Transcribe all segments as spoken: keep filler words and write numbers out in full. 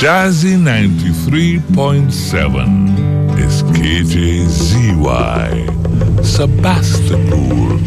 Jazzy ninety-three point seven is K J Z Y, Sebastopol.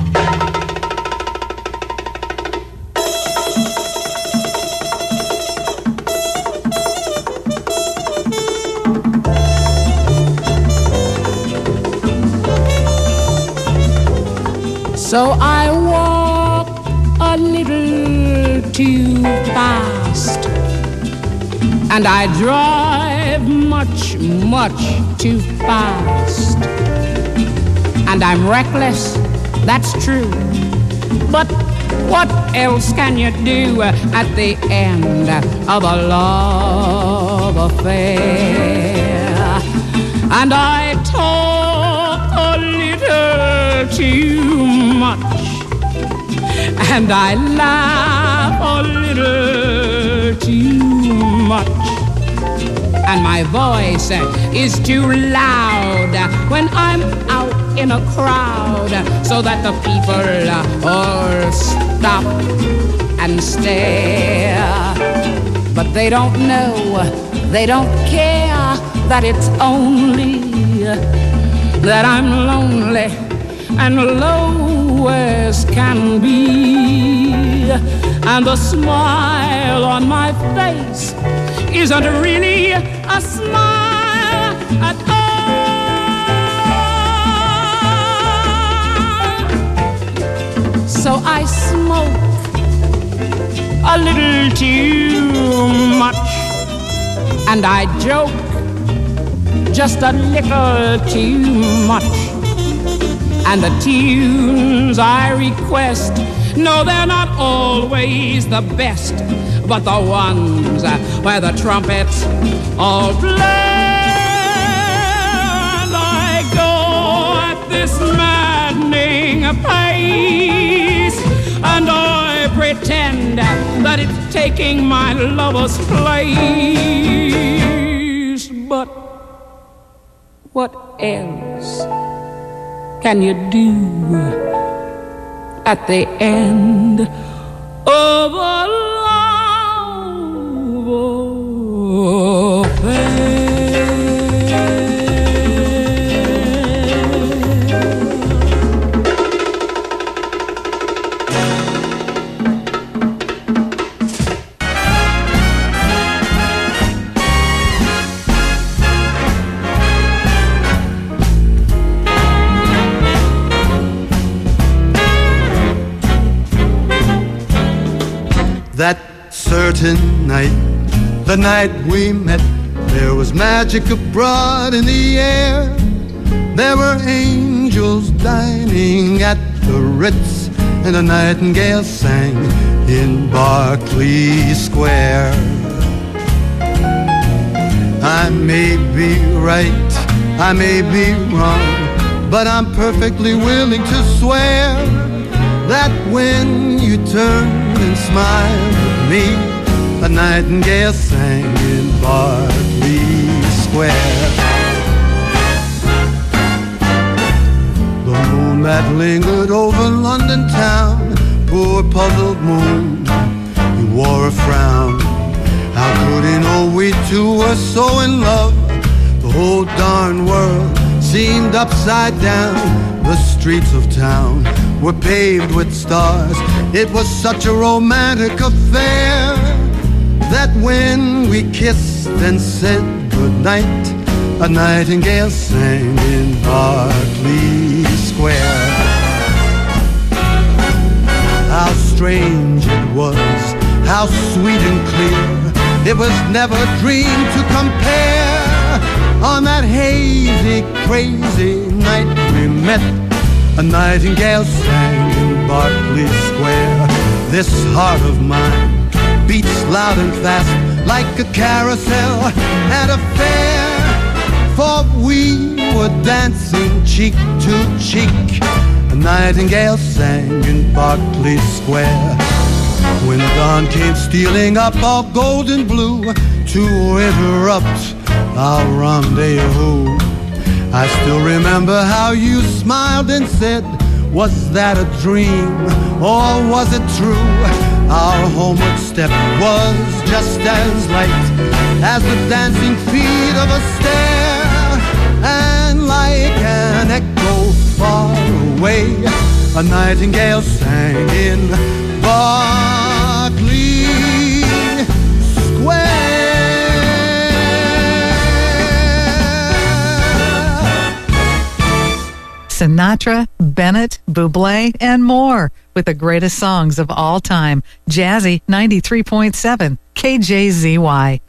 So I walk a little too fast, and I drive much, much too fast. And I'm reckless, that's true. But what else can you do at the end of a love affair? And I talk a little too much, and I laugh a little too much, and my voice is too loud when I'm out in a crowd, so that the people all stop and stare. But they don't know, they don't care that it's only that I'm lonely and low as can be, and the smile on my face isn't really a smile at all. So I smoke a little too much, and I joke just a little too much. And the tunes I request, no, they're not always the best, but the ones where the trumpets all play. And I go at this maddening pace, and I pretend that it's taking my lover's place. But what else can you do at the end of a love affair? That certain night, the night we met, there was magic abroad in the air. There were angels dining at the Ritz, and a nightingale sang in Berkeley Square. I may be right, I may be wrong, but I'm perfectly willing to swear that when you turned and smiled at me, a nightingale sang in Berkeley Square. The moon that lingered over London town, poor puzzled moon, he wore a frown. How could he know we two were so in love? The whole darn world seemed upside down. The streets of town were paved with stars. It was such a romantic affair that when we kissed and said goodnight, a nightingale sang in Berkeley Square. How strange it was, how sweet and clear. It was never a dream to compare. On that hazy, crazy night we met, a nightingale sang in Berkeley Square. This heart of mine beats loud and fast like a carousel at a fair, for we were dancing cheek to cheek. A nightingale sang in Berkeley Square. When dawn came stealing up all golden blue to interrupt our rendezvous, I still remember how you smiled and said, was that a dream or was it true? Our homeward step was just as light as the dancing feet of a stair, and like an echo far away, a nightingale sang in Berkeley Square. Sinatra, Bennett, Bublé, and more with the greatest songs of all time. Jazzy ninety-three point seven K J Z Y.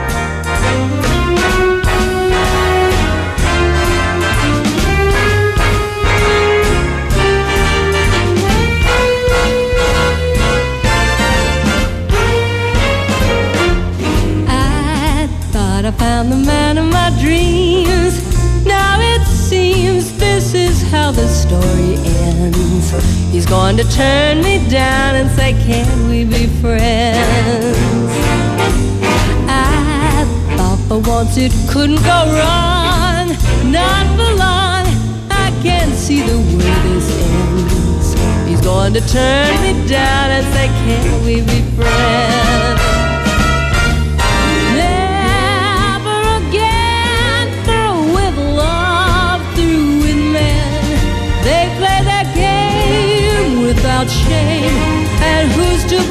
I thought I found the man of my dreams. Now it seems this is how the story ends. He's going to turn me down and say, can we be friends? I thought for once it couldn't go wrong. Not for long, I can't see the way this ends. He's going to turn me down and say, can we be friends? Without shame, and who's to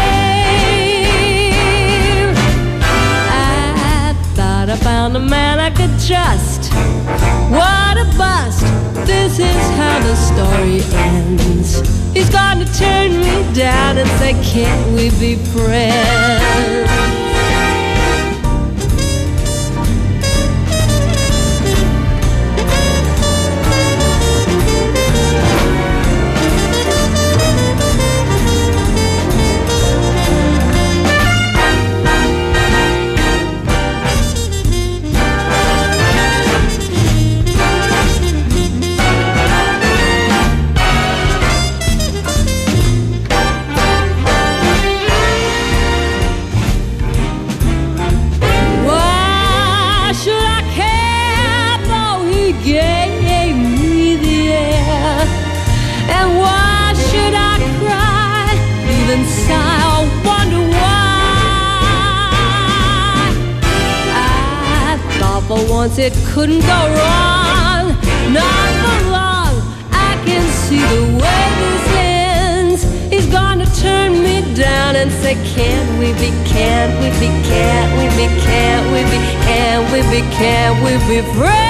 blame? I thought I found a man I could trust. What a bust! This is how the story ends. He's gonna turn me down and say, can't we be friends? Once it couldn't go wrong, not for long. I can see the way this ends. He's gonna turn me down and say, can't we be, can't we be, can't we be, can't we be, can't we be, can't we be friends?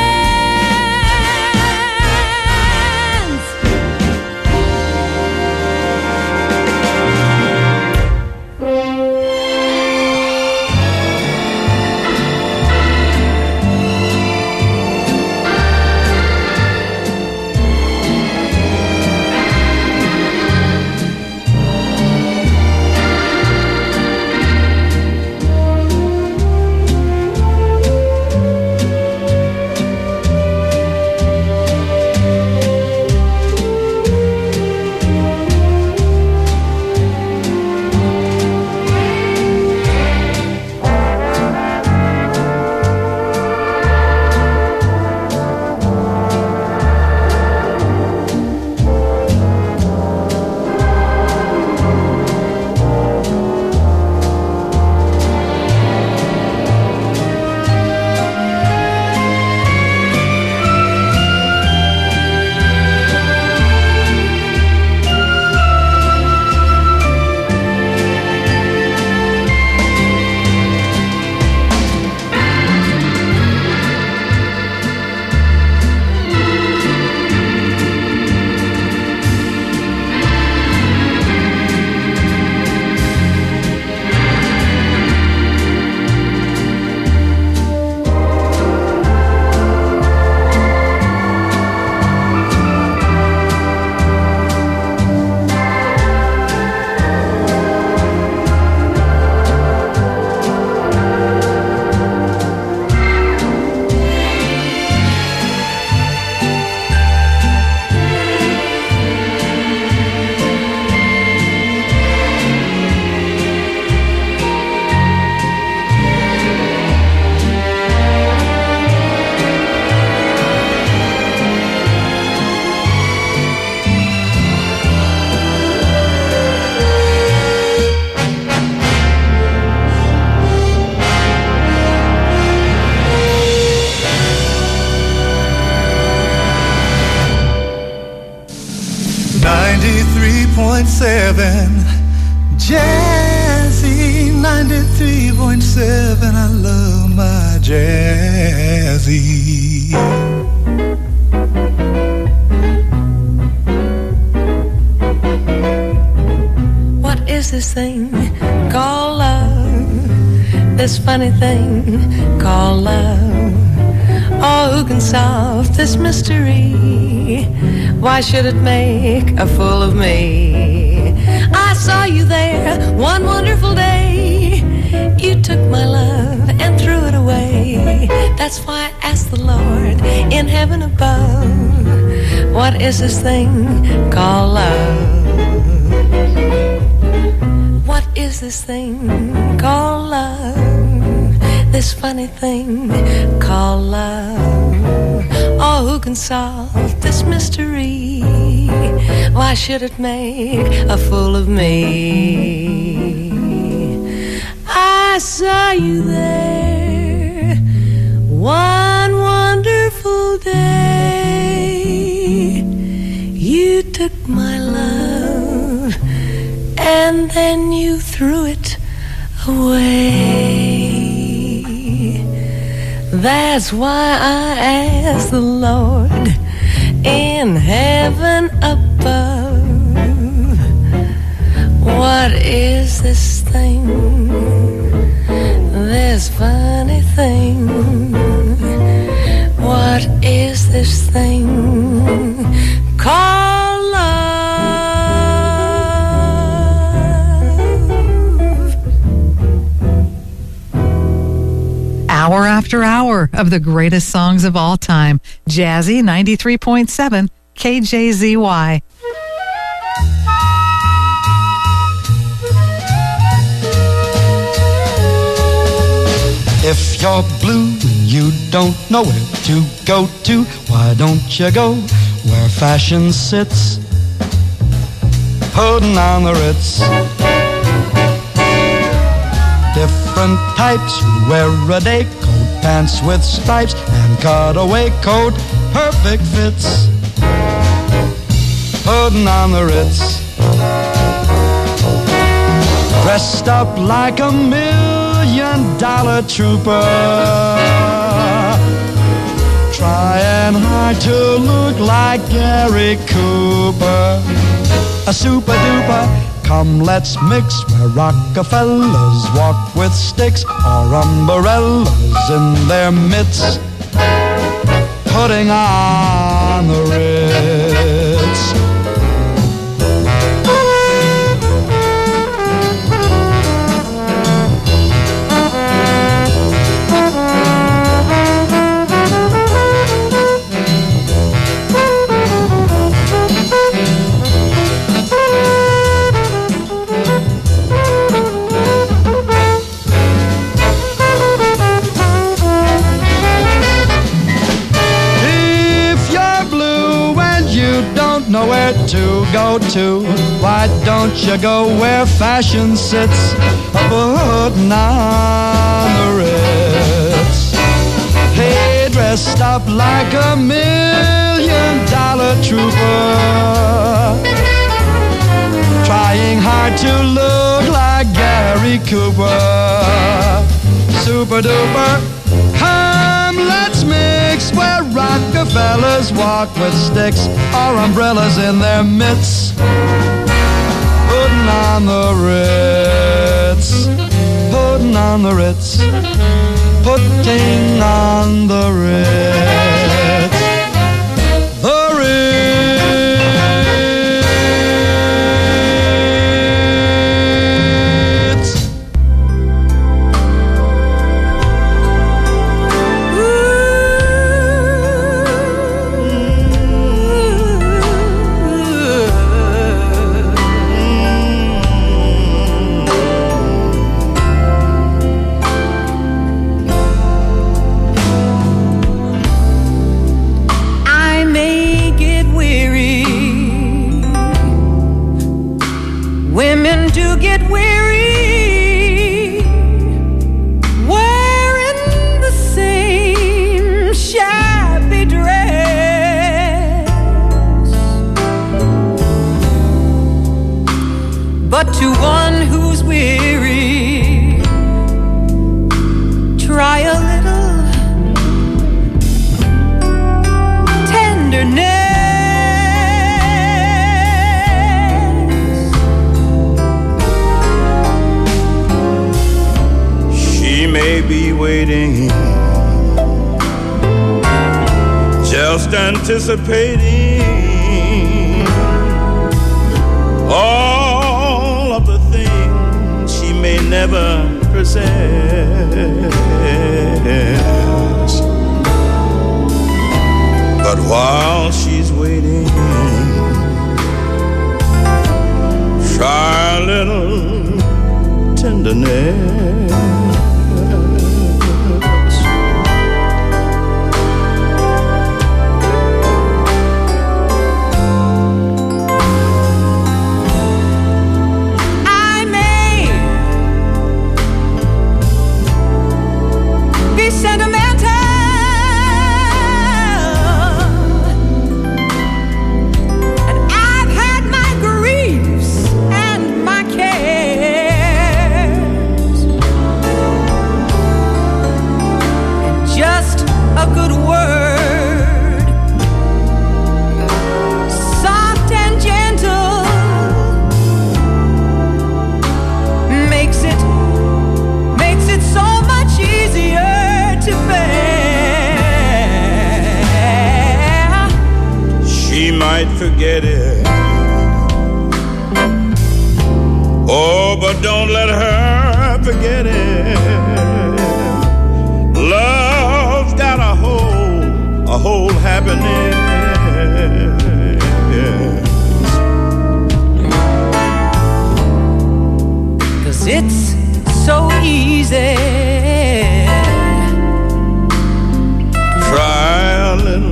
seven, Jazzy ninety-three point seven. I love my Jazzy. What is this thing called love? This funny thing called love. Oh, who can solve this mystery? Why should it make a fool of me? I saw you there one wonderful day. You took my love and threw it away. That's why I asked the Lord in heaven above, what is this thing called love? What is this thing called love? This funny thing called love. Oh, who can solve this mystery? Why should it make a fool of me? I saw you there one wonderful day. You took my love and then you threw it away. That's why I asked the Lord in heaven above, what is this thing, this funny thing? What is this thing called love? Hour after hour of the greatest songs of all time. Jazzy ninety-three point seven K J Z Y. If you're blue and you don't know where to go to, why don't you go where fashion sits, putting on the Ritz? Different types who wear a day coat, pants with stripes, and cutaway coat, perfect fits, putting on the Ritz. Dressed up like a million dollar trooper, trying hard to look like Gary Cooper. A super duper, come let's mix where Rockefellers walk with sticks or umbrellas in their mitts, putting on the Ritz. Nowhere to go to, why don't you go where fashion sits, putting on the Ritz? Hey, dressed up like a million dollar trooper, trying hard to look like Gary Cooper. Super duper, come let's mix where Rockefellers walk with sticks or umbrellas in their mitts, putting on the Ritz, putting on the Ritz, putting on the Ritz, the Ritz. but to one who's weary, try a little tenderness. She may be waiting, just anticipating all of the things she may never possess. But while she's waiting, try a little tenderness. Forget it. Oh, but don't let her forget it. Love's got a whole, a whole happiness. 'Cause it's so easy. Try a little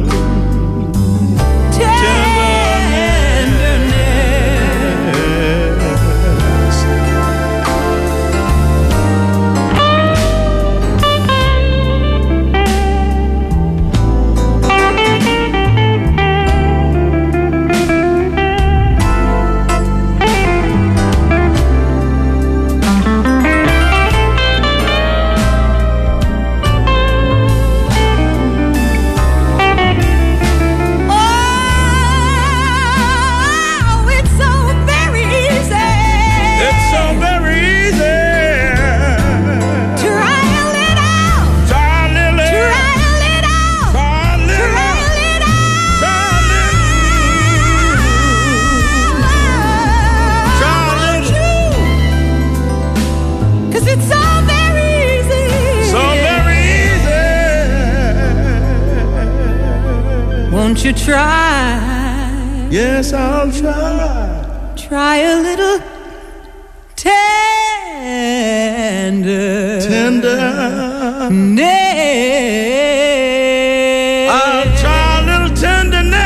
Won't you try? Yes, I'll try. Try a little tender. Tender. I'll try a little tenderness.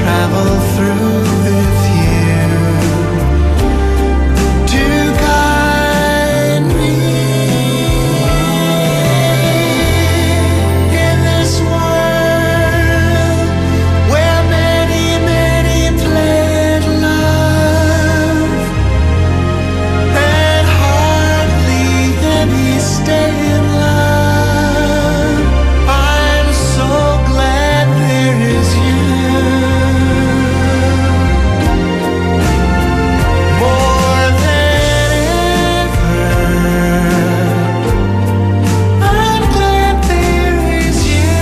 travel through with you to guide me in this world where many, many pledge love and hardly any stay in love. I'm so glad there is you. More than ever, I'm glad there is you.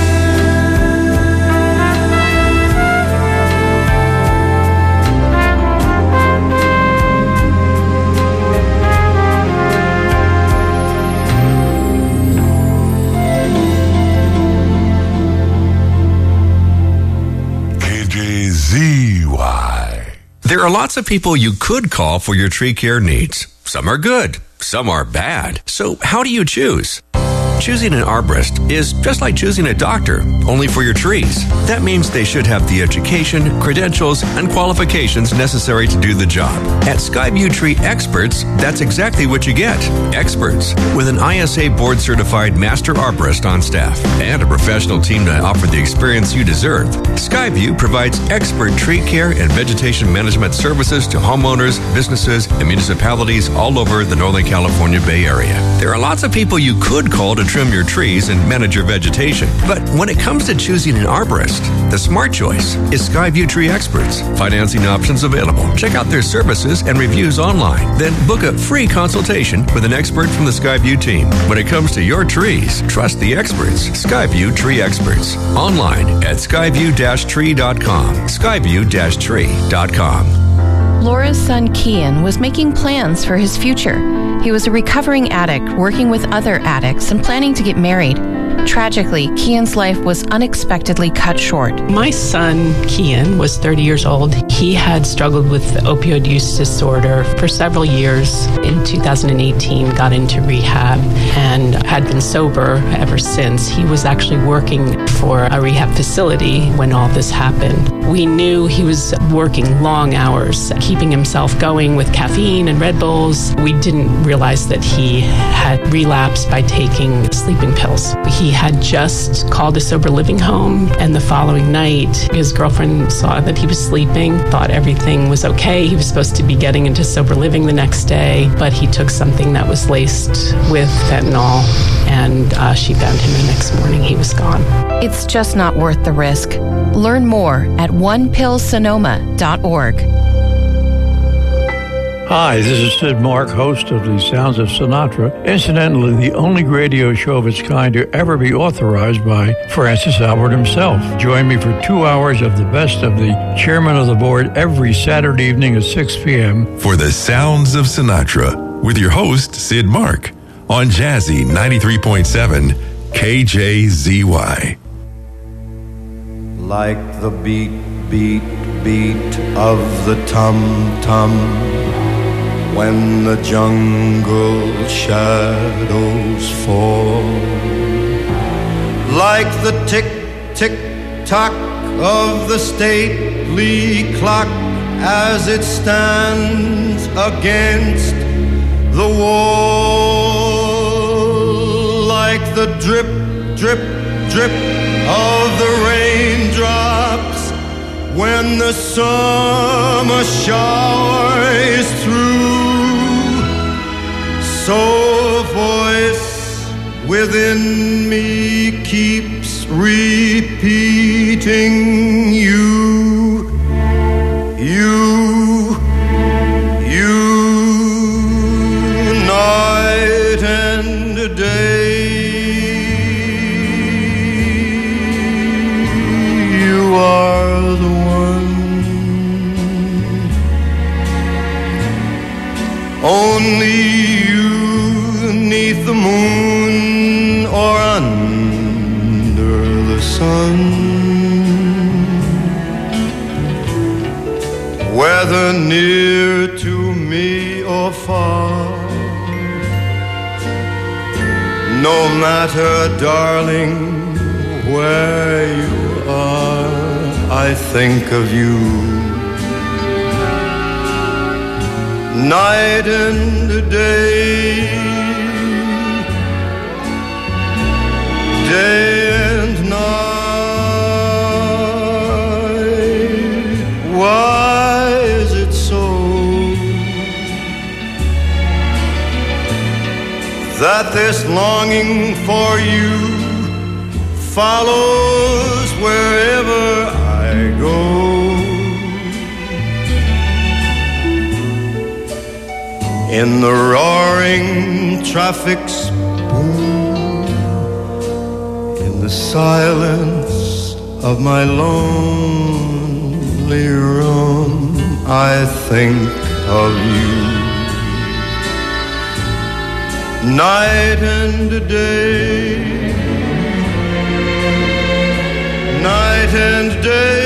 K J Z Y. There are lots of people you could call for your tree care needs. Some are good, some are bad. So how do you choose? Choosing an arborist is just like choosing a doctor, only for your trees. That means they should have the education, credentials, and qualifications necessary to do the job. At Skyview Tree Experts, that's exactly what you get. Experts with an I S A board-certified master arborist on staff and a professional team to offer the experience you deserve. Skyview provides expert tree care and vegetation management services to homeowners, businesses, and municipalities all over the Northern California Bay Area. There are lots of people you could call to trim your trees and manage your vegetation. But when it comes to choosing an arborist, the smart choice is Skyview Tree Experts. Financing options available. Check out their services and reviews online. Then book a free consultation with an expert from the Skyview team. When it comes to your trees, trust the experts. Skyview Tree Experts. Online at skyview dash tree dot com. skyview dash tree dot com. Laura's son Kian was making plans for his future. He was a recovering addict working with other addicts and planning to get married. Tragically, Kian's life was unexpectedly cut short. My son, Kian, was thirty years old. He had struggled with opioid use disorder for several years. In two thousand eighteen, got into rehab and had been sober ever since. He was actually working for a rehab facility when all this happened. We knew he was working long hours, keeping himself going with caffeine and Red Bulls. We didn't realize that he had relapsed by taking sleeping pills. He had just called a sober living home, and the following night, his girlfriend saw that he was sleeping, thought everything was okay. He was supposed to be getting into sober living the next day, but he took something that was laced with fentanyl, and uh, she found him the next morning. He was gone. It's just not worth the risk. Learn more at one pill sonoma dot org. Hi, this is Sid Mark, host of the Sounds of Sinatra. Incidentally, the only radio show of its kind to ever be authorized by Francis Albert himself. Join me for two hours of the best of the chairman of the board every Saturday evening at six p.m. for the Sounds of Sinatra with your host, Sid Mark, on Jazzy ninety-three point seven K J Z Y. Like the beat, beat, beat of the tum-tum when the jungle shadows fall, like the tick-tick-tock of the stately clock as it stands against the wall, like the drip, drip, drip of the raindrops when the summer shower is through. So a voice within me keeps repeating you, you, you, night and day. You are the one, only you, neath the moon or under the sun, whether near to me or far. No matter, darling, where you are, I I think of you. Night and day, day and night. Why is it so that this longing for you follows wherever I go? In the roaring traffic's boom, in the silence of my lonely room, I think of you. Night and day, night and day,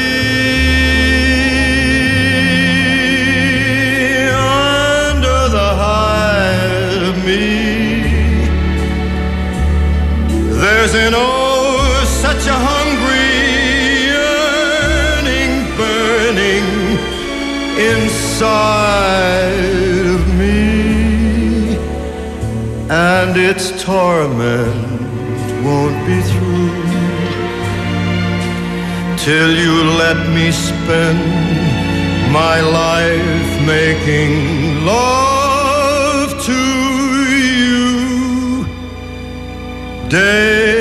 under the hide of me, there's an oh such a hungry yearning burning inside of me, and its torment won't be through till you let me spend my life making love to you day